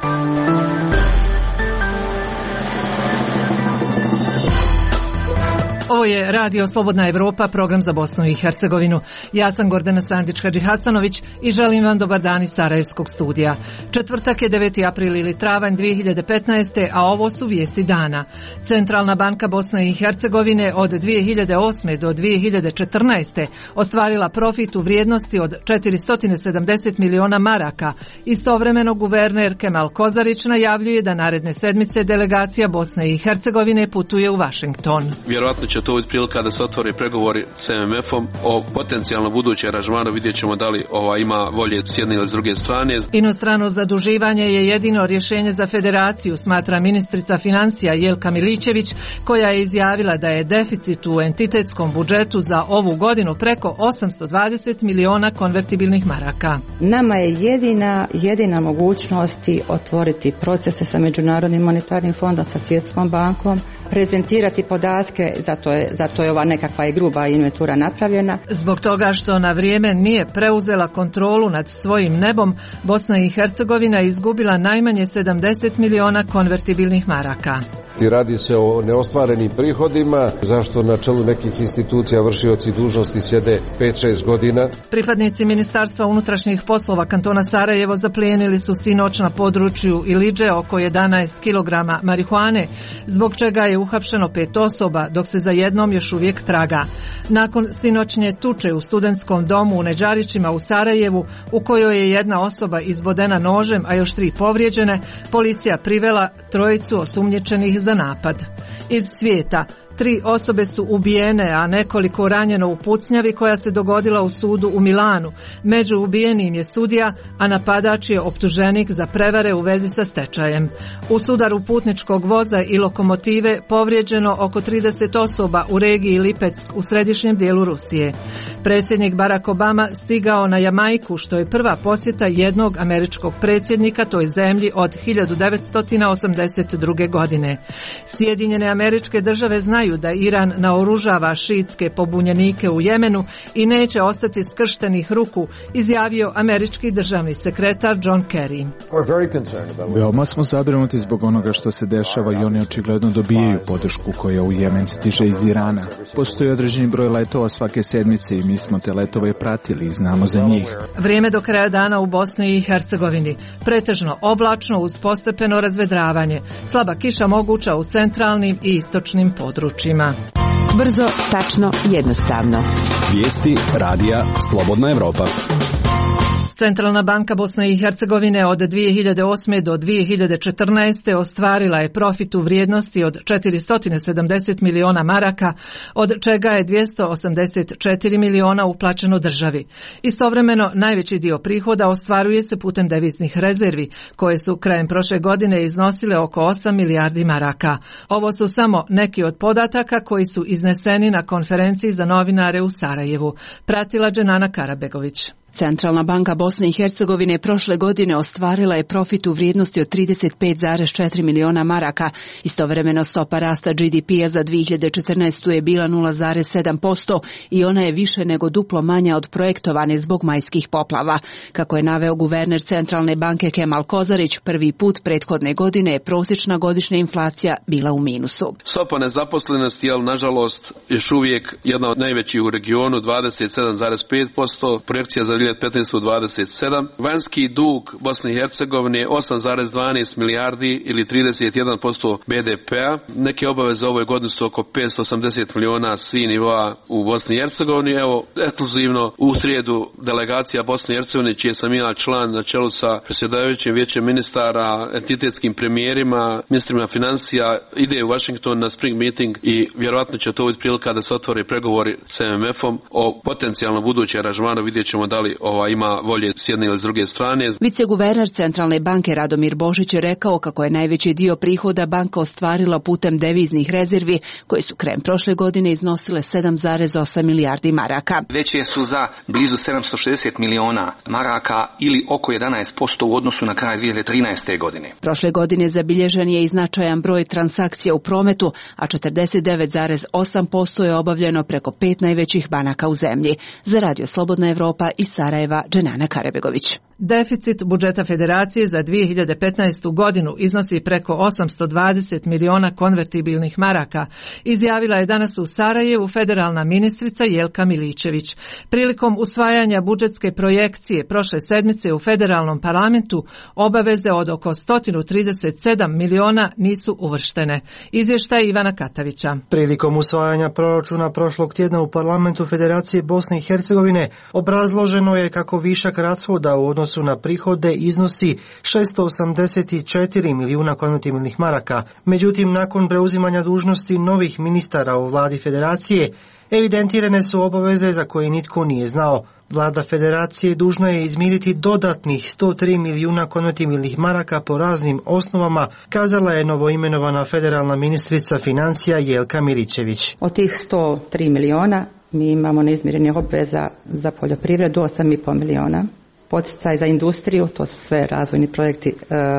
Ovo je Radio Slobodna Evropa, program za Bosnu i Hercegovinu. Ja sam Gordana Sandić-Hadžihasanović i želim vam dobar dan iz Sarajevskog studija. Četvrtak je 9. april ili travanj 2015. a ovo su vijesti dana. Centralna banka Bosne i Hercegovine od 2008. do 2014. ostvarila profit u vrijednosti od 470 miliona maraka. Istovremeno guverner Kemal Kozarić najavljuje da naredne sedmice delegacija Bosne i Hercegovine putuje u Vašington. Vjerojatno će to biti prilika da se otvore pregovori s MMF-om o potencijalno budućem aranžmanu. Vidjet ćemo da li ima volje s jedne ili s druge strane. Inostrano zaduživanje je jedino rješenje za federaciju, smatra ministrica financija Jelka Milićević, koja je izjavila da je deficit u entitetskom budžetu za ovu godinu preko 820 miliona konvertibilnih maraka. Nama je jedina mogućnost otvoriti procese sa Međunarodnim monetarnim fondom, sa Svjetskom bankom, prezentirati podatke, zato je ova nekakva i gruba inventura napravljena. Zbog toga što na vrijeme nije preuzela kontrolu nad svojim nebom, Bosna i Hercegovina izgubila najmanje 70 miliona konvertibilnih maraka. Radi se o neostvarenim prihodima, zašto na čelu nekih institucija vršioci dužnosti sjede 5-6 godina. Pripadnici Ministarstva unutrašnjih poslova kantona Sarajevo zaplijenili su sinoć na području Ilidže oko 11 kg marihuane, zbog čega je uhapšeno 5 osoba, dok se za jednom još uvijek traga. Nakon sinoćnje tuče u studentskom domu u Neđarićima u Sarajevu, u kojoj je jedna osoba izbodena nožem, a još 3 povrijeđene, policija privela 3 osumnjičenih za napad. Iz svijeta 3 osobe su ubijene, a nekoliko ranjeno u pucnjavi koja se dogodila u sudu u Milanu. Među ubijenim je sudija, a napadač je optuženik za prevare u vezi sa stečajem. U sudaru putničkog voza i lokomotive povrijeđeno oko 30 osoba u regiji Lipec u središnjem dijelu Rusije. Predsjednik Barack Obama stigao na Jamajku, što je prva posjeta jednog američkog predsjednika toj zemlji od 1982. godine. Sjedinjene Američke Države znaju da Iran naoružava šiitske pobunjenike u Jemenu i neće ostati skrštenih ruku, izjavio američki državni sekretar John Kerry. Veoma smo zabrinuti zbog onoga što se dešava i oni očigledno dobijaju podršku koja u Jemen stiže iz Irana. Postoji određeni broj letova svake sedmice i mi smo te letove pratili i znamo za njih. Vrijeme do kraja dana u Bosni i Hercegovini. Pretežno oblačno uz postepeno razvedravanje. Slaba kiša moguća u centralnim i istočnim područjima. Brzo, tačno, jednostavno. Vijesti radija Slobodna Evropa. Centralna banka Bosne i Hercegovine od 2008. do 2014. ostvarila je profit u vrijednosti od 470 miliona maraka, od čega je 284 miliona uplaćeno državi. Istovremeno, najveći dio prihoda ostvaruje se putem deviznih rezervi, koje su krajem prošle godine iznosile oko 8 milijardi maraka. Ovo su samo neki od podataka koji su izneseni na konferenciji za novinare u Sarajevu. Pratila Dženana Karabegović. Centralna banka Bosne i Hercegovine prošle godine ostvarila je profit u vrijednosti od 35,4 miliona maraka. Istovremeno stopa rasta GDP-a za 2014. je bila 0,7% i ona je više nego duplo manja od projektovane zbog majskih poplava. Kako je naveo guverner Centralne banke Kemal Kozarić, prvi put prethodne godine je prosječna godišnja inflacija bila u minusu. Stopa nezaposlenosti je, nažalost, još uvijek jedna od najvećih u regionu, 27,5%, projekcija za 2015. 27. Vanjski dug Bosne i Hercegovine je 8,12 milijardi ili 31% BDP-a. Neke obaveze ove godine su oko 580 miliona svih nivoa u Bosni i Hercegovini. Evo, ekskluzivno u srijedu delegacija Bosne i Hercegovine, čiji sam ja član na čelu sa predsjedavajućim vijećem ministara, entitetskim premijerima, ministrima financija, ide u Washington na spring meeting i vjerojatno će to biti prilika da se otvore pregovori s MMF-om o potencijalno budućem aranžmanu. Vidjet ćemo da li ima volje s jedne ili s druge strane. Viceguverner Centralne banke Radomir Božić je rekao kako je najveći dio prihoda banka ostvarila putem deviznih rezervi, koje su krajem prošle godine iznosile 7,8 milijardi maraka. Veće su za blizu 760 miliona maraka ili oko 11% u odnosu na kraj 2013. godine. Prošle godine zabilježen je i značajan broj transakcija u prometu, a 49,8% je obavljeno preko 5 najvećih banaka u zemlji. Za Radio Slobodna Evropa iz Sarajeva, Dženana Karabegović. Deficit budžeta Federacije za 2015. godinu iznosi preko 820 miliona konvertibilnih maraka, izjavila je danas u Sarajevu federalna ministrica Jelka Miličević. Prilikom usvajanja budžetske projekcije prošle sedmice u federalnom parlamentu obaveze od oko 137 miliona nisu uvrštene. Izvještaj Ivana Katavića. Prilikom usvajanja proračuna prošlog tjedna u parlamentu Federacije Bosne i Hercegovine obrazloženo je kako višak rashoda u odnosu na prihode iznosi 684 milijuna konvertibilnih maraka. Međutim, nakon preuzimanja dužnosti novih ministara u vladi Federacije, evidentirane su obaveze za koje nitko nije znao. Vlada Federacije dužna je izmiriti dodatnih 103 milijuna konvertibilnih maraka po raznim osnovama, kazala je novoimenovana federalna ministrica financija Jelka Miličević. Od tih 103 milijuna mi imamo neizmirenih obveza za poljoprivredu 8,5 milijuna. Poticaj za industriju, to su sve razvojni projekti,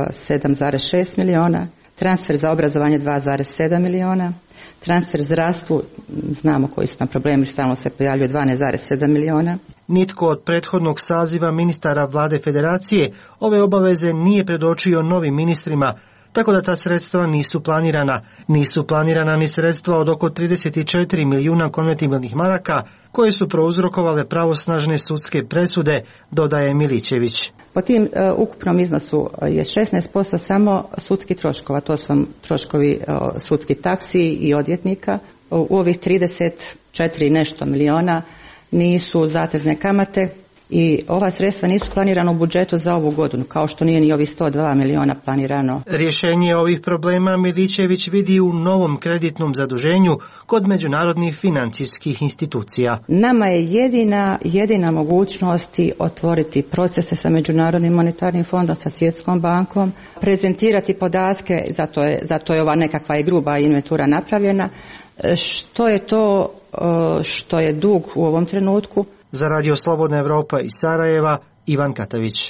7,6 milijuna. Transfer za obrazovanje 2,7 milijuna. Transfer zdravstvu, znamo koji su nam problemi, stalno se pojavljuje 12,7 milijuna. Nitko od prethodnog saziva ministara vlade Federacije ove obaveze nije predočio novim ministrima, tako da ta sredstva nisu planirana. Nisu planirana ni sredstva od oko 34 milijuna konvertibilnih maraka koje su prouzrokovale pravosnažne sudske presude, dodaje Miličević. Po tim ukupnom iznosu je 16% samo sudski troškova, to su troškovi sudski taksi i odvjetnika. U ovih 34 nešto milijuna nisu zatezne kamate i ova sredstva nisu planirana u budžetu za ovu godinu, kao što nije ni ovih 102 milijuna planirano. Rješenje ovih problema Miličević vidi u novom kreditnom zaduženju kod međunarodnih financijskih institucija. Nama je jedina mogućnost otvoriti procese sa Međunarodnim monetarnim fondom, sa Svjetskom bankom, prezentirati podatke, zato je ova nekakva i gruba inventura napravljena, što je to što je dug u ovom trenutku. Za Radio Slobodna Evropa iz Sarajeva, Ivan Katavić.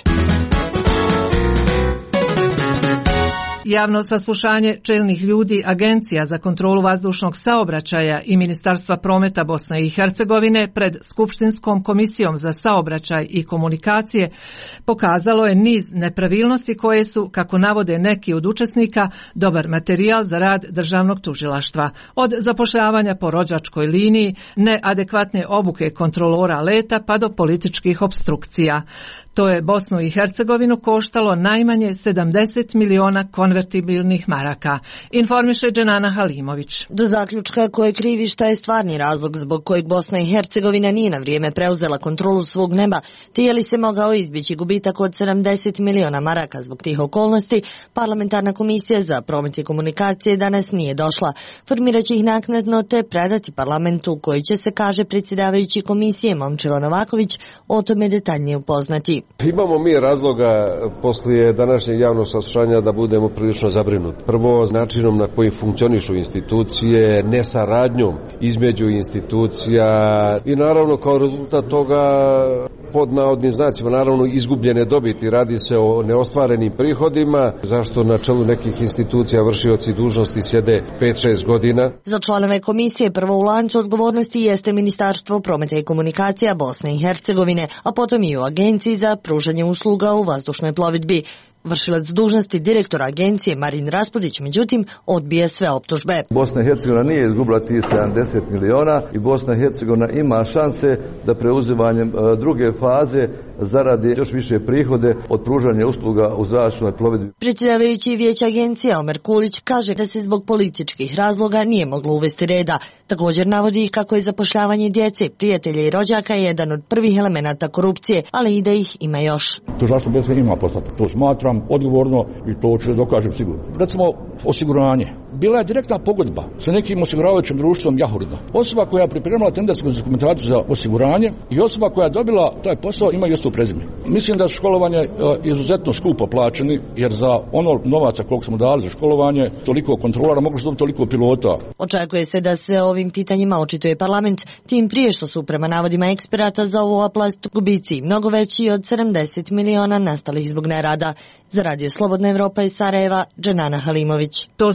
Javno saslušanje čelnih ljudi Agencija za kontrolu vazdušnog saobraćaja i Ministarstva prometa Bosne i Hercegovine pred Skupštinskom komisijom za saobraćaj i komunikacije pokazalo je niz nepravilnosti koje su, kako navode neki od učesnika, dobar materijal za rad državnog tužilaštva. Od zapošljavanja po rođačkoj liniji, neadekvatne obuke kontrolora leta pa do političkih opstrukcija. To je Bosnu i Hercegovinu koštalo najmanje 70 miliona konvertibilnih maraka, informiše Dženana Halimović. Do zaključka koje krivi šta je stvarni razlog zbog kojeg Bosna i Hercegovina nije na vrijeme preuzela kontrolu svog neba, te je li se mogao izbjeći gubitak od 70 miliona maraka zbog tih okolnosti, parlamentarna komisija za promet i komunikacije danas nije došla. Formirat će ih naknadno te predati parlamentu koji će se, kaže predsjedavajući komisije Momčilo Novaković, o tome detaljnije upoznati. Imamo mi razloga poslije današnjeg javnog saslušanja da budemo prilično zabrinuti. Prvo, načinom na koji funkcionišu institucije, nesaradnjom između institucija i naravno kao rezultat toga pod navodnim znacima naravno izgubljene dobiti. Radi se o neostvarenim prihodima, zašto na čelu nekih institucija vršioci dužnosti sjede 5-6 godina. Za članove komisije prvo u lancu odgovornosti jeste Ministarstvo prometa i komunikacija Bosne i Hercegovine, a potom i u Agenciji za pružanje usluga u vazdušnoj plovidbi. Vršilac dužnosti direktora agencije Marin Raspudić, međutim, odbije sve optužbe. Bosna i Hercegovina nije izgubila tih 70 miliona i Bosna i Hercegovina ima šanse da preuzimanjem druge faze zaradi još više prihode od pružanja usluga u zračnoj plovidbi. Predsjedavajući vijeća agencije Omer Kulić kaže da se zbog političkih razloga nije moglo uvesti reda. Također navodi kako je zapošljavanje djece, prijatelja i rođaka jedan od prvih elemenata korupcije, ali i da ih ima još. Tužilaštvo Bosne ima postati. To smatram odgovorno i to ću dokažem sigurno. Recimo osiguranje. Bila je direktna pogodba sa nekim osiguravajućim društvom Jahurida. Osoba koja je pripremala tendersku dokumentaciju za osiguranje i osoba koja je dobila taj posao ima isto prezime. Mislim da su školovanje izuzetno skupo plaćeni, jer za ono novaca koliko smo dali za školovanje, toliko kontrolora, mogli su dobiti toliko pilota. Očekuje se da se o ovim pitanjima očituje parlament, tim prije što su prema navodima eksperata za ovu oblast gubici mnogo veći od 70 miliona nastalih zbog nerada. Za Radio Slobodna Evropa iz Sarajeva, Dženana Halimović. To su problemi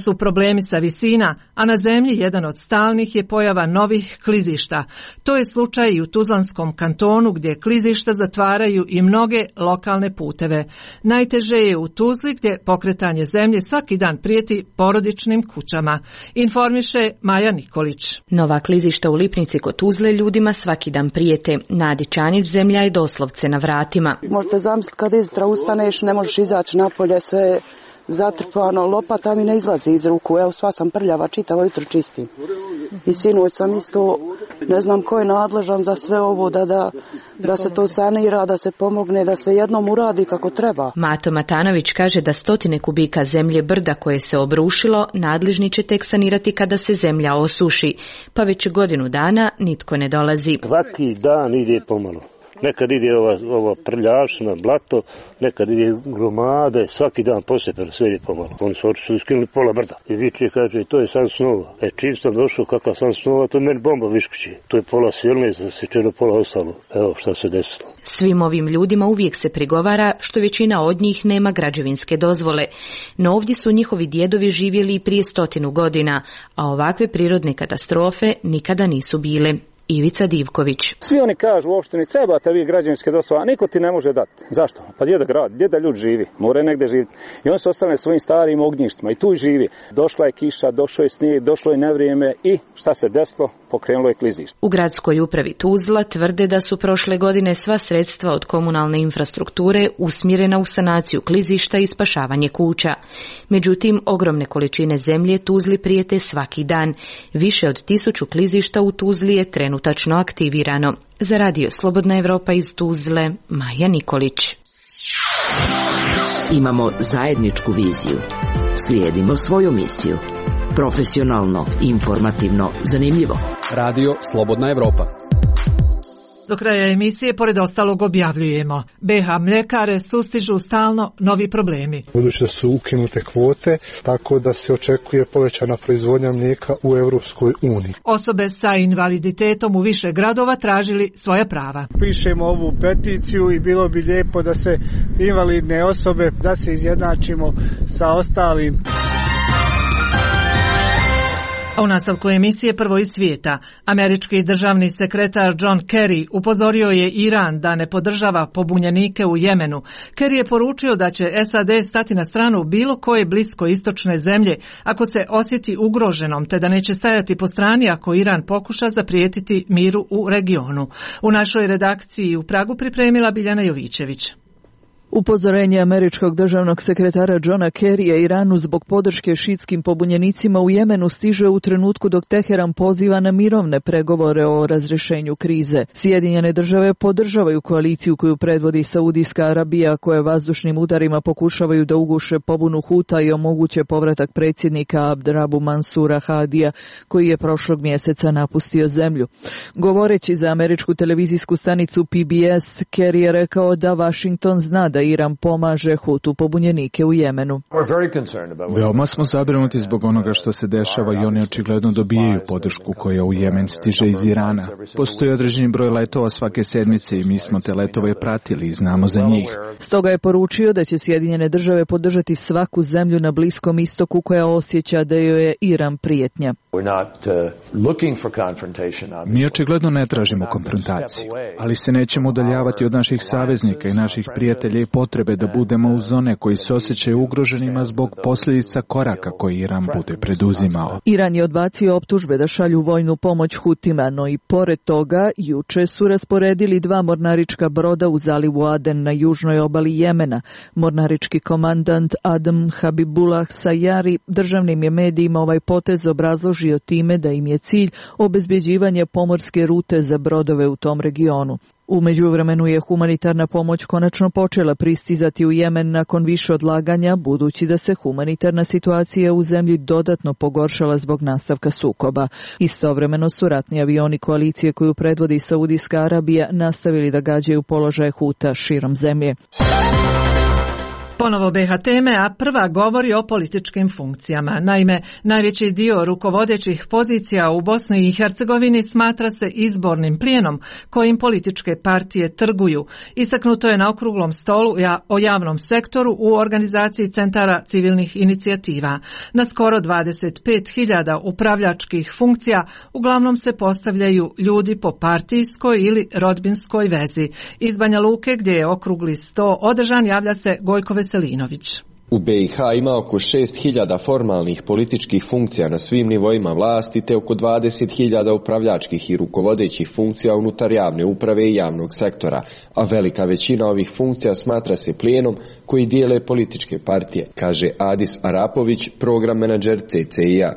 Problemi sa visina, a na zemlji jedan od stalnih je pojava novih klizišta. To je slučaj i u Tuzlanskom kantonu gdje klizišta zatvaraju i mnoge lokalne puteve. Najteže je u Tuzli gdje pokretanje zemlje svaki dan prijeti porodičnim kućama. Informiše Maja Nikolić. Nova klizišta u Lipnici kod Tuzle ljudima svaki dan prijete. Nadi Čanić, zemlja je doslovce na vratima. Možete zamisliti kad izjutra ustaneš, ne možeš izaći napolje, sve zatrpano, lopata mi ne izlazi iz ruku, evo sva sam prljava, čitavo jutro čistim. I sinoć sam isto, ne znam ko je nadležan za sve ovo, da se to sanira, da se pomogne, da se jednom uradi kako treba. Mato Matanović kaže da 100 kubika zemlje brda koje se obrušilo, nadležni će tek sanirati kada se zemlja osuši, pa već godinu dana nitko ne dolazi. Svaki dan ide pomalo. Nekad ide ova prljavšina, blato, nekad ide gromade, svaki dan posepeno, sve ide pomalo. Oni su skinuli pola brda. I viče kaže, to je san snova. Čim sam došao, kakav san snova, to je meni bomba viškući. To je pola svilne, zasečeno pola ostalo. Evo šta se desilo. Svim ovim ljudima uvijek se prigovara što većina od njih nema građevinske dozvole. No ovdje su njihovi djedovi živjeli prije 100 godina, a ovakve prirodne katastrofe nikada nisu bile. Ivica Divković. Svi oni kažu uopšte ni trebate vi građevinske dozvole, a niko ti ne može dati. Zašto? Pa gdje da ljudi živi? Mora negdje živjeti. I on se ostane svojim starim ognjištima i tu živi. Došla je kiša, došao je snijeg, došlo je nevrijeme i šta se desilo? Pokrenulo je klizište. U gradskoj upravi Tuzla tvrde da su prošle godine sva sredstva od komunalne infrastrukture usmjerena u sanaciju klizišta i spašavanje kuća. Međutim, ogromne količine zemlje Tuzli prijete svaki dan. Više od 1000 klizišta u Tuzli je trenutačno aktivirano. Za radio Slobodna Evropa iz Tuzle, Maja Nikolić. Imamo zajedničku viziju. Slijedimo svoju misiju. Profesionalno, informativno, zanimljivo. Radio Slobodna Evropa. Do kraja emisije, pored ostalog, objavljujemo. BH mljekare sustižu stalno novi problemi. Budući da su ukinute kvote, tako da se očekuje povećana proizvodnja mlijeka u Europskoj uniji. Osobe sa invaliditetom u više gradova tražili svoja prava. Pišemo ovu peticiju i bilo bi lijepo da se invalidne osobe, da se izjednačimo sa ostalim. A u nastavku emisije prvo iz svijeta. Američki državni sekretar John Kerry upozorio je Iran da ne podržava pobunjenike u Jemenu. Kerry je poručio da će SAD stati na stranu bilo koje bliskoistočne zemlje ako se osjeti ugroženom, te da neće stajati po strani ako Iran pokuša zaprijetiti miru u regionu. U našoj redakciji u Pragu pripremila Biljana Jovićević. Upozorenje američkog državnog sekretara Johna Kerrya Iranu zbog podrške šiitskim pobunjenicima u Jemenu stiže u trenutku dok Teheran poziva na mirovne pregovore o razrješenju krize. Sjedinjene države podržavaju koaliciju koju predvodi Saudijska Arabija, koje vazdušnim udarima pokušavaju da uguše pobunu Huta i omoguće povratak predsjednika Abdrabu Mansura Hadija, koji je prošlog mjeseca napustio zemlju. Govoreći za američku televizijsku stanicu PBS, Kerry je rekao da Washington zna da Iran pomaže Hutu pobunjenike u Jemenu. Veoma smo zabrinuti zbog onoga što se dešava i oni očigledno dobijaju podršku koja u Jemen stiže iz Irana. Postoji određeni broj letova svake sedmice i mi smo te letove pratili i znamo za njih. Stoga je poručio da će Sjedinjene države podržati svaku zemlju na Bliskom istoku koja osjeća da joj je Iran prijetnja. Mi očigledno ne tražimo konfrontaciju, ali se nećemo udaljavati od naših saveznika i naših prijatelja i potrebe da budemo uz one koji se osjećaju ugroženima zbog posljedica koraka koji Iran bude preduzimao. Iran je odbacio optužbe da šalju vojnu pomoć Hutima, no i pored toga juče su rasporedili 2 mornarička broda u zalivu Aden na južnoj obali Jemena. Mornarički komandant Adam Habibullah Sayari državnim je medijima ovaj potez obrazložio time da im je cilj obezbjeđivanje pomorske rute za brodove u tom regionu. U međuvremenu je humanitarna pomoć konačno počela pristizati u Jemen nakon više odlaganja, budući da se humanitarna situacija u zemlji dodatno pogoršala zbog nastavka sukoba. Istovremeno su ratni avioni koalicije koju predvodi Saudijska Arabija nastavili da gađaju položaje Huta širom zemlje. Ponovo BiH teme, a prva govori o političkim funkcijama. Naime, najveći dio rukovodećih pozicija u Bosni i Hercegovini smatra se izbornim plijenom kojim političke partije trguju. Istaknuto je na okruglom stolu o javnom sektoru u organizaciji centara civilnih inicijativa. Na skoro 25.000 upravljačkih funkcija uglavnom se postavljaju ljudi po partijskoj ili rodbinskoj vezi. Iz Banja Luke, gdje je okrugli sto održan, javlja se Gojko Veselinović. U BiH ima oko 6.000 formalnih političkih funkcija na svim nivoima vlasti te oko 20.000 upravljačkih i rukovodećih funkcija unutar javne uprave i javnog sektora, a velika većina ovih funkcija smatra se plijenom koji dijele političke partije, kaže Adis Arapović, program menadžer CCI-a.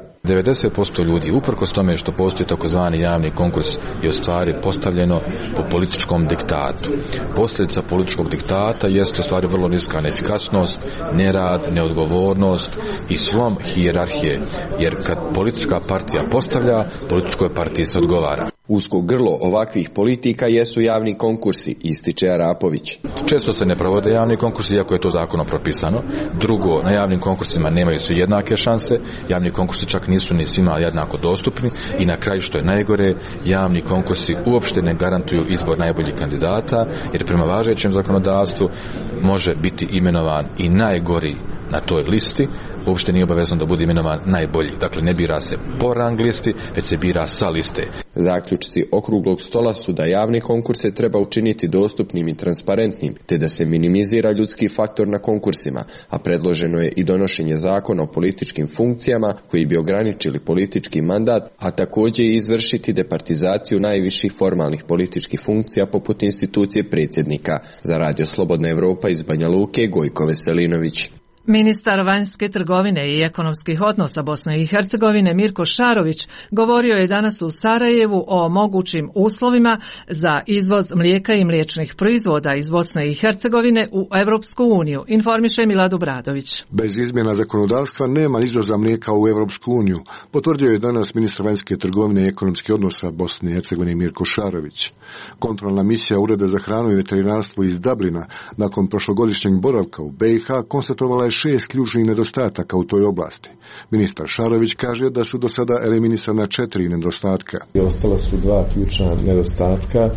90% ljudi, uprkos tome što postoji takozvani javni konkurs, je u stvari postavljeno po političkom diktatu. Posljedica političkog diktata jeste u stvari vrlo niska neefikasnost, nerad, neodgovornost i slom hijerarhije, jer kad politička partija postavlja, političkoj partiji se odgovara. Usko grlo ovakvih politika jesu javni konkursi, ističe Arapović. Često se ne provode javni konkursi, iako je to zakonom propisano. Drugo, na javnim konkursima nemaju svi jednake šanse, javni konkursi čak nisu ni svima jednako dostupni i na kraju, što je najgore, javni konkursi uopšte ne garantuju izbor najboljih kandidata, jer prema važećem zakonodavstvu može biti imenovan i najgori na toj listi, uopšte nije obavezno da bude imenovan najbolji. Dakle, ne bira se po rang listi, već se bira sa liste. Zaključci okruglog stola su da javne konkurse treba učiniti dostupnim i transparentnim, te da se minimizira ljudski faktor na konkursima, a predloženo je i donošenje zakona o političkim funkcijama koji bi ograničili politički mandat, a također i izvršiti departizaciju najviših formalnih političkih funkcija poput institucije predsjednika. Za Radio Slobodna Evropa iz Banja Luke, Gojko Veselinović. Ministar vanjske trgovine i ekonomskih odnosa Bosne i Hercegovine Mirko Šarović govorio je danas u Sarajevu o mogućim uslovima za izvoz mlijeka i mliječnih proizvoda iz Bosne i Hercegovine u Europsku uniju, informiše Milad Bradović. Bez izmjena zakonodavstva nema izvoza mlijeka u Europsku uniju, potvrdio je danas ministar vanjske trgovine i ekonomskih odnosa Bosne i Hercegovine Mirko Šarović. Kontrolna misija Ureda za hranu i veterinarstvo iz Dublina nakon prošlogodišnjeg boravka u BiH konstatovala je 6 ključnih nedostataka u toj oblasti. Ministar Šarović kaže da su do sada eliminisana 4 nedostatka. Ostala su 2 ključna nedostatka,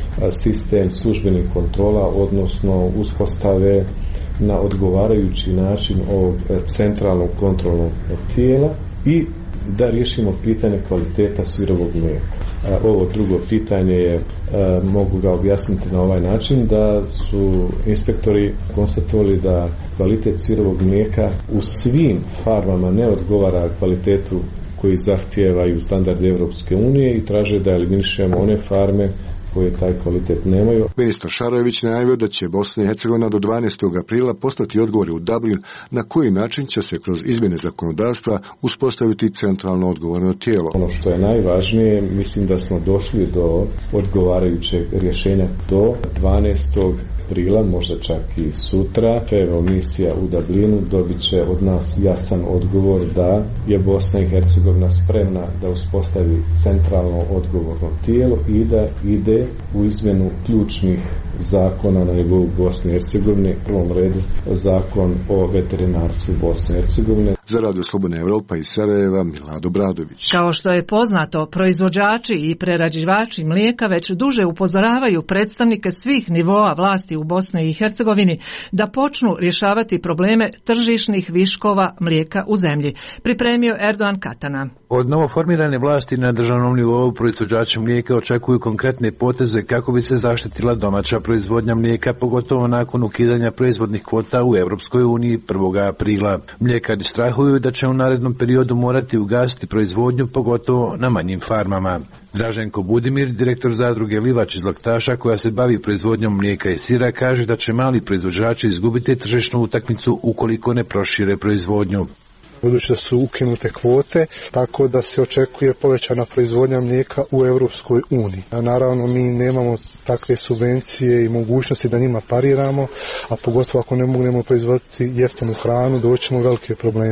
sistem službenih kontrola, odnosno uspostave na odgovarajući način ovog centralnog kontrolnog tijela i da riješimo pitanje kvaliteta sirovog mlijeka. Ovo drugo pitanje je, mogu ga objasniti na ovaj način, da su inspektori konstatovali da kvalitet sirovog mlijeka u svim farmama ne odgovara kvalitetu koji zahtijevaju standardi Europske unije i traže da eliminišemo one farme koje taj kvalitet nemaju. Ministar Šarojević najavio da će Bosna i Hercegovina do 12. aprila poslati odgovore u Dublin na koji način će se kroz izmjene zakonodavstva uspostaviti centralno odgovorno tijelo. Ono što je najvažnije, mislim da smo došli do odgovarajućeg rješenja do 12. aprila, možda čak i sutra. Evo, misija u Dublinu dobit će od nas jasan odgovor da je Bosna i Hercegovina spremna da uspostavi centralno odgovorno tijelo i da ide u izmjenu ključnih zakona na nivou Bosne i Hercegovine, u prvom redu zakon o veterinarstvu Bosne i Hercegovine. Za Radio Slobodna Evropa iz Sarajeva, Milad Bradović. Kao što je poznato, proizvođači i prerađivači mlijeka već duže upozoravaju predstavnike svih nivoa vlasti u Bosni i Hercegovini da počnu rješavati probleme tržišnih viškova mlijeka u zemlji. Pripremio Erdogan Katana. Od novoformirane vlasti na državnom nivou proizvođači mlijeka očekuju konkretne poteze kako bi se zaštitila domaća proizvodnja mlijeka, pogotovo nakon ukidanja proizvodnih kvota u Europskoj uniji 1. aprila. Mljekari strahuju da će u narednom periodu morati ugasiti proizvodnju, pogotovo na manjim farmama. Draženko Budimir, direktor zadruge Livač iz Laktaša koja se bavi proizvodnjom mlijeka i sira, kaže da će mali proizvođači izgubiti tržišnu utakmicu ukoliko ne prošire proizvodnju. Budući da su ukinute kvote, tako da se očekuje povećana proizvodnja mlijeka u Europskoj uniji. A naravno mi nemamo takve subvencije i mogućnosti da njima pariramo, a pogotovo ako ne mognemo proizvoditi jeftinu hranu, doćemo velike probleme.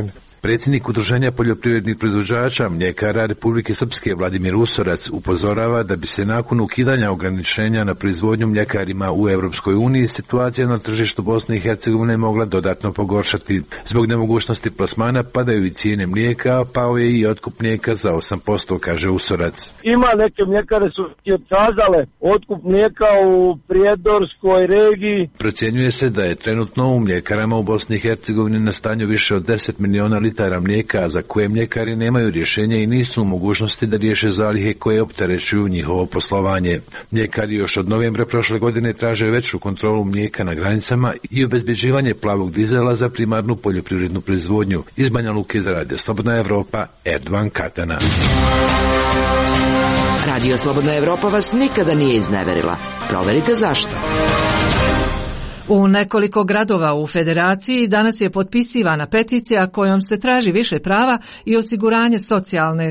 Predsjednik Udruženja poljoprivrednih proizvođača mljekara Republike Srpske Vladimir Usorac upozorava da bi se nakon ukidanja ograničenja na proizvodnju mljekarima u Europskoj uniji situacija na tržištu Bosne i Hercegovine mogla dodatno pogoršati. Zbog nemogućnosti plasmana padaju i cijene mlijeka, a pao je i otkup mlijeka za 8%, kaže Usorac. Ima neke mljekare su otkazale otkup mlijeka u Prijedorskoj regiji. Procjenjuje se da je trenutno u mljekarama u Bosni i Hercegovini na stanju više od 10 miliona litara mlijeka, za koje mljekari nemaju rješenja i nisu u mogućnosti da riješe zalihe koje opterećuju njihovo poslovanje. Mljekari još od novembra prošle godine traže veću kontrolu mlijeka na granicama i obezbeđivanje plavog dizela za primarnu poljoprivrednu proizvodnju. Iz Banja Luke za Radio Slobodna Evropa, Erdovan Katana. Radio Slobodna Evropa vas nikada nije izneverila. Proverite zašto. U nekoliko gradova u Federaciji danas je potpisivana peticija kojom se traži više prava i osiguranje socijalnog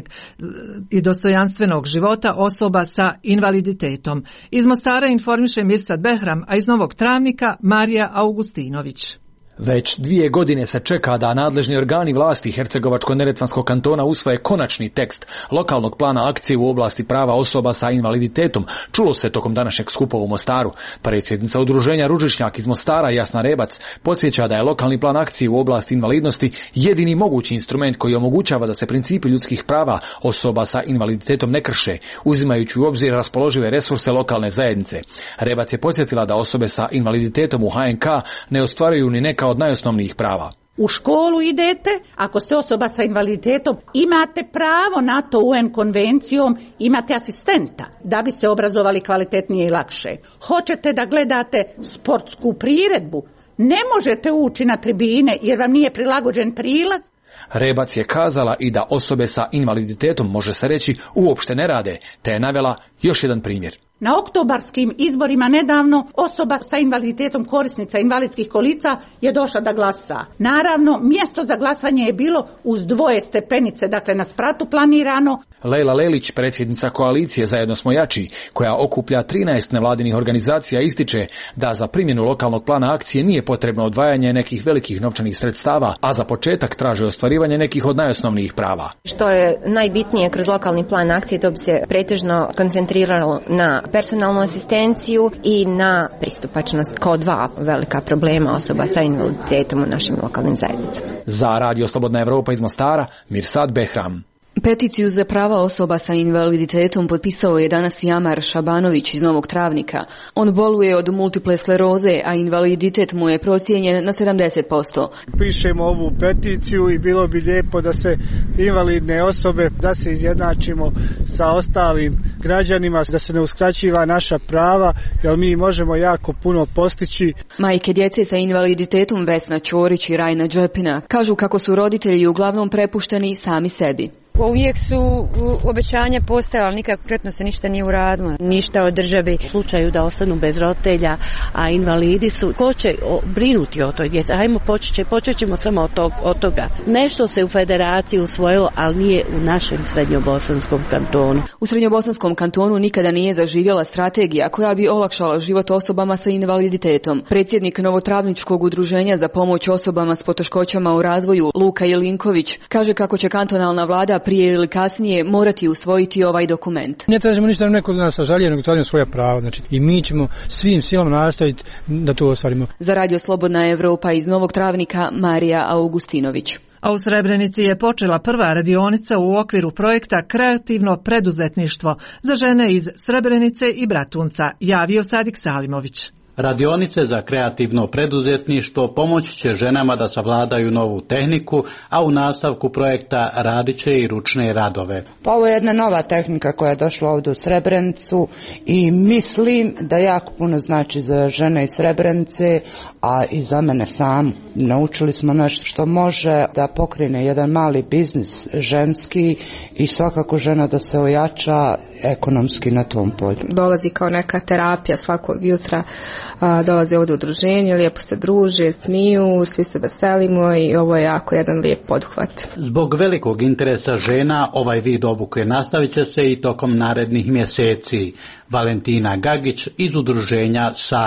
i dostojanstvenog života osoba sa invaliditetom. Iz Mostara informiše Mirsad Behram, a iz Novog Travnika Marija Augustinović. Već 2 godine se čeka da nadležni organi vlasti Hercegovačko-neretvanskog kantona usvoje konačni tekst lokalnog plana akcije u oblasti prava osoba sa invaliditetom. Čulo se tokom današnjeg skupa u Mostaru. Predsjednica udruženja Ružičnjak iz Mostara, Jasna Rebac, podsjeća da je lokalni plan akcije u oblasti invalidnosti jedini mogući instrument koji omogućava da se principi ljudskih prava osoba sa invaliditetom ne krše, uzimajući u obzir raspoložive resurse lokalne zajednice. Rebac je podsjetila da osobe sa invaliditetom u HNK ne ostvaruju ni neka od najosnovnijih prava. U školu idete, ako ste osoba sa invaliditetom, imate pravo na to UN konvencijom, imate asistenta da bi se obrazovali kvalitetnije i lakše. Hoćete da gledate sportsku priredbu, ne možete ući na tribine jer vam nije prilagođen prilaz. Rebac je kazala i da osobe sa invaliditetom, može se reći, uopšte ne rade, te je navela još jedan primjer. Na oktobarskim izborima nedavno osoba sa invaliditetom, korisnica invalidskih kolica, je došla da glasa. Naravno, mjesto za glasanje je bilo uz 2 stepenice, dakle na spratu planirano. Lejla Lelić, predsjednica koalicije Zajedno smo jači, koja okuplja 13 nevladinih organizacija, ističe da za primjenu lokalnog plana akcije nije potrebno odvajanje nekih velikih novčanih sredstava, a za početak traže ostvarivanje nekih od najosnovnijih prava. Što je najbitnije kroz lokalni plan akcije, to bi se pretežno koncentriralo na personalnu asistenciju i na pristupačnost kao 2 velika problema osoba sa invaliditetom u našim lokalnim zajednicama. Za Radio Slobodna Evropa iz Mostara, Mirsad Behram. Peticiju za prava osoba sa invaliditetom potpisao je danas Jamar Šabanović iz Novog Travnika. On boluje od multiple skleroze, a invaliditet mu je procijenjen na 70%. Pišemo ovu peticiju i bilo bi lijepo da se invalidne osobe, da se izjednačimo sa ostalim građanima, da se ne uskraćiva naša prava, jer mi možemo jako puno postići. Majke djece sa invaliditetom Vesna Ćorić i Rajna Džepina kažu kako su roditelji uglavnom prepušteni sami sebi. Uvijek su obećanja postojala, ali nikako konkretno se ništa nije uradilo. Ništa od države. U slučaju da ostanu bez roditelja, a invalidi su, ko će brinuti o toj djeci? Hajmo počet ćemo samo od toga. Nešto se u federaciji usvojilo, ali nije u našem srednjobosanskom kantonu. U srednjobosanskom kantonu nikada nije zaživjela strategija koja bi olakšala život osobama sa invaliditetom. Predsjednik Novotravničkog udruženja za pomoć osobama s poteškoćama u razvoju, Luka Jelinković, kaže kako će kantonalna vlada prije ili kasnije morati usvojiti ovaj dokument. Ne tražimo ništa neko od nas žalje, nego tražimo svoja prava. Znači, i mi ćemo svim silama nastaviti da to ostvarimo. Za Radio Slobodna Evropa iz Novog Travnika, Marija Augustinović. A u Srebrenici je počela prva radionica u okviru projekta Kreativno preduzetništvo za žene iz Srebrenice i Bratunca, javio Sadik Salimović. Radionice za kreativno preduzetništvo pomoći će ženama da savladaju novu tehniku, a u nastavku projekta radit će i ručne radove. Pa ovo je jedna nova tehnika koja je došla ovdje u Srebrenicu i mislim da jako puno znači za žene iz Srebrenice, a i za mene sam. Naučili smo nešto što može da pokrene jedan mali biznis ženski i svakako žena da se ojača ekonomski na tom polju. Dolazi kao neka terapija svakog jutra, dolaze ovdje u udruženje, lijepo se druže, smiju, svi se veselimo i ovo je jako jedan lijep poduhvat. Zbog velikog interesa žena ovaj vid obuke nastavit će se i tokom narednih mjeseci. Valentina Gagić iz udruženja Sara.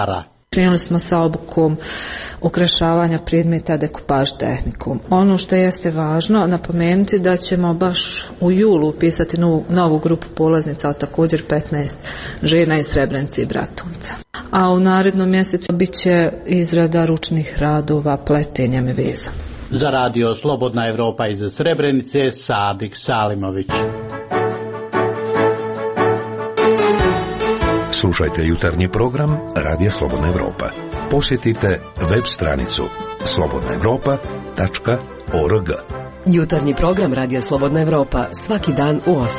Krenuli smo sa obukom ukrašavanja predmeta dekupaž tehnikom. Ono što jeste važno napomenuti da ćemo baš u julu upisati novu grupu polaznica od također 15 žena iz Srebrenice i Bratunca. A u narednom mjesecu bit će izrada ručnih radova pletenjem i vezom. Za radio Slobodna Evropa iz Srebrenice, Sadik Salimović. Slušajte jutarnji program Radija Slobodna Evropa. Posjetite web stranicu slobodnaevropa.org. Jutarnji program Radija Slobodna Evropa svaki dan u 8.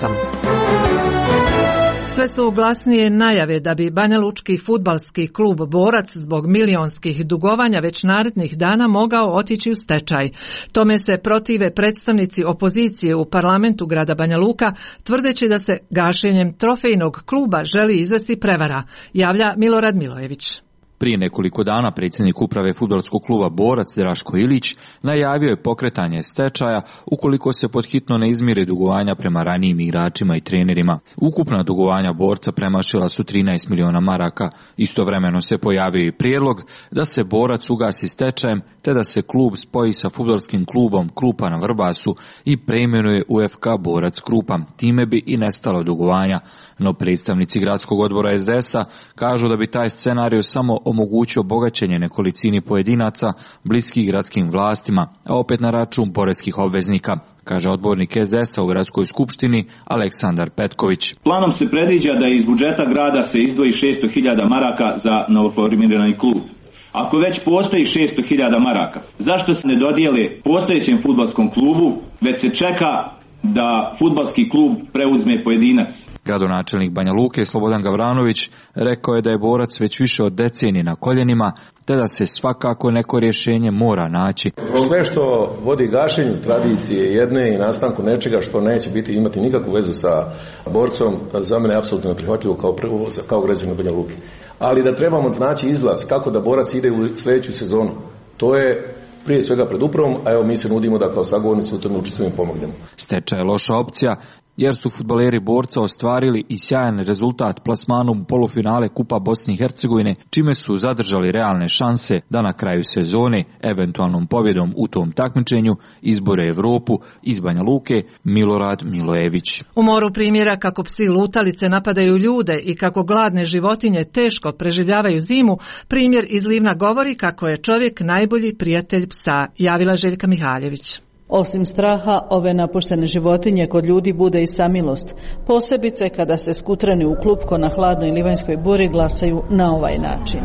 Sve su glasnije najave da bi banjalučki fudbalski klub Borac zbog milionskih dugovanja već narednih dana mogao otići u stečaj. Tome se protive predstavnici opozicije u parlamentu grada Banja Luka, tvrdeći da se gašenjem trofejnog kluba želi izvesti prevara, javlja Milorad Milojević. Prije nekoliko dana predsjednik uprave fudbalskog kluba Borac Draško Ilić najavio je pokretanje stečaja ukoliko se podhitno ne izmire dugovanja prema ranijim igračima i trenerima. Ukupna dugovanja Borca premašila su 13 miliona maraka. Istovremeno se pojavio i prijedlog da se Borac ugasi stečajem te da se klub spoji sa fudbalskim klubom Krupa na Vrbasu i preimenuje u FK Borac Krupa. Time bi i nestalo dugovanja. No predstavnici gradskog odbora SDS-a kažu da bi taj scenarij samo omogućio bogaćenje nekolicini pojedinaca bliskih gradskim vlastima, a opet na račun poreskih obveznika, kaže odbornik SDS-a u gradskoj skupštini Aleksandar Petković. Planom se predviđa da iz budžeta grada se izdvoji 600.000 maraka za novoformirani klub. Ako već postoji 600.000 maraka, zašto se ne dodijele postojećem fudbalskom klubu, već se čeka da fudbalski klub preuzme pojedinac? Gradonačelnik Banja Luke Slobodan Gavranović rekao je da je Borac već više od decenije na koljenima, te da se svakako neko rješenje mora naći. Sve što vodi gašenju tradicije jedne i nastanku nečega što neće imati nikakvu vezu sa Borcom, za mene je apsolutno neprihvatljivo kao građanin Banja Luke. Ali da trebamo naći izlaz kako da Borac ide u sljedeću sezonu, to je prije svega pred upravom, a evo mi se nudimo da kao sagovornici u tome učestvujemo i pomognemo. Stečaj je loša opcija, jer su fudbaleri Borca ostvarili i sjajan rezultat plasmanom u polufinale Kupa Bosne i Hercegovine, čime su zadržali realne šanse da na kraju sezone, eventualnom pobjedom u tom takmičenju, izbore Evropu iz Banja Luke. Milorad Milojević. U moru primjera kako psi lutalice napadaju ljude i kako gladne životinje teško preživljavaju zimu, primjer iz Livna govori kako je čovjek najbolji prijatelj psa, javila Željka Mihaljević. Osim straha, ove napuštene životinje kod ljudi bude i samilost, posebice kada se skutreni u klupko na hladnoj livanjskoj buri glasaju na ovaj način.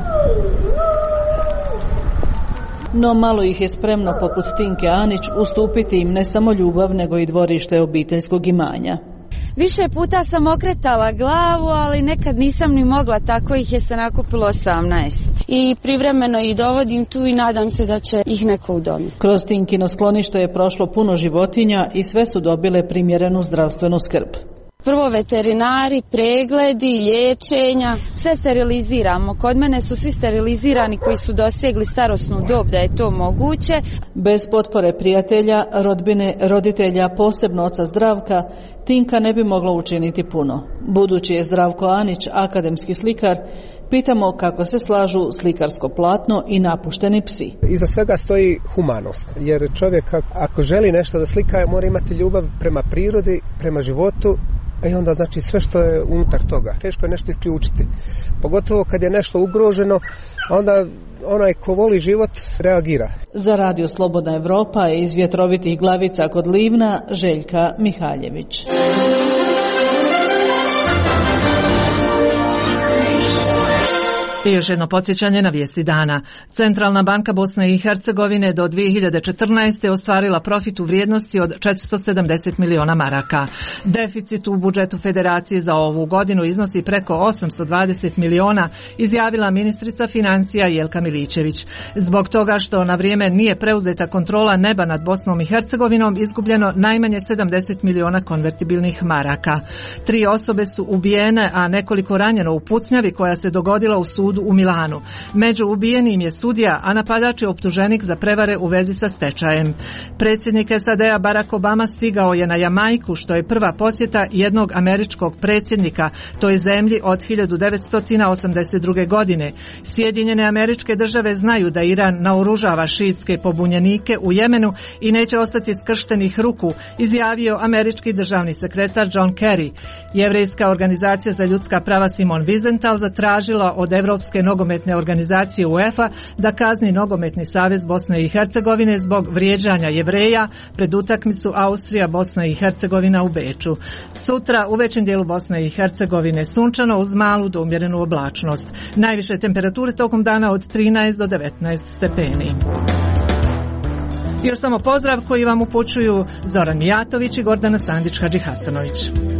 No malo ih je spremno poput Tinke Anić ustupiti im ne samo ljubav nego i dvorište obiteljskog imanja. Više puta sam okretala glavu, ali nekad nisam ni mogla, tako ih je se nakupilo 18. I privremeno ih dovodim tu i nadam se da će ih neko udomiti. Kroz Tinkino sklonište je prošlo puno životinja i sve su dobile primjerenu zdravstvenu skrb. Prvo veterinari, pregledi, liječenja, sve steriliziramo. Kod mene su svi sterilizirani koji su dosegli starosnu dob da je to moguće. Bez potpore prijatelja, rodbine, roditelja, posebno oca Zdravka, Tinka ne bi mogla učiniti puno. Budući je Zdravko Anić akademski slikar, pitamo kako se slažu slikarsko platno i napušteni psi. Iza svega stoji humanost, jer čovjek ako želi nešto da slika mora imati ljubav prema prirodi, prema životu, i onda znači sve što je unutar toga. Teško je nešto isključiti. Pogotovo kad je nešto ugroženo, onda onaj ko voli život reagira. Za Radio Slobodna Evropa iz vjetrovitih Glavica kod Livna, Željka Mihaljević. I još jedno podsjećanje na vijesti dana. Centralna banka Bosne i Hercegovine do 2014. ostvarila profit u vrijednosti od 470 miliona maraka. Deficit u budžetu federacije za ovu godinu iznosi preko 820 miliona, izjavila ministrica financija Jelka Milićević. Zbog toga što na vrijeme nije preuzeta kontrola neba nad Bosnom i Hercegovinom, izgubljeno najmanje 70 miliona konvertibilnih maraka. 3 osobe su ubijene, a nekoliko ranjeno u pucnjavi koja se dogodila u sudu sudu u Milanu. Među ubijenim je sudija, a napadač je optuženik za prevare u vezi sa stečajem. Predsjednik SAD-a Barack Obama stigao je na Jamajku, što je prva posjeta jednog američkog predsjednika toj zemlji od 1982. godine. Sjedinjene Američke Države znaju da Iran naoružava šiitske pobunjenike u Jemenu i neće ostati skrštenih ruku, izjavio američki državni sekretar John Kerry. Jevrejska organizacija za ljudska prava Simon Wiesenthal zatražila od Europske nogometne organizacije UEFA da kazni Nogometni savez Bosne i Hercegovine zbog vrijeđanja Jevreja pred utakmicu Austrija-Bosna i Hercegovina u Beču. Sutra u većem dijelu Bosne i Hercegovine sunčano uz malu do umjerenu oblačnost. Najviše temperature tokom dana od 13 do 19 stepeni. Još samo pozdrav koji vam upućuju Zoran Mijatović i Gordana Sandić-Hadžihasanović.